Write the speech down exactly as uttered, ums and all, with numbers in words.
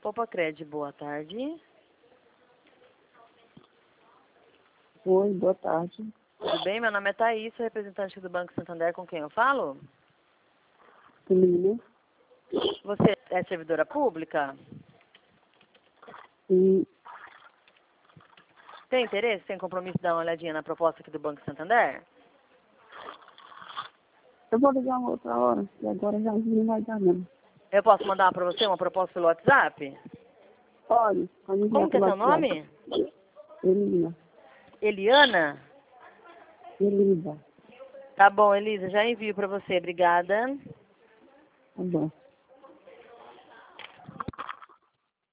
Poupa Cred, boa tarde. Oi, boa tarde. Tudo bem? Meu nome é Thaís, sou representante do Banco Santander, com quem eu falo? Celina. Você é servidora pública? Sim. Tem interesse? Tem compromisso de dar uma olhadinha na proposta aqui do Banco Santander? Eu vou ligar uma outra hora, e agora já não vai dar não. Eu posso mandar para você uma proposta pelo WhatsApp? Pode, pode enviar Como que é pelo seu WhatsApp. nome? Elisa. Eliana? Elisa. Tá bom, Elisa, já envio para você. Obrigada. Tá bom.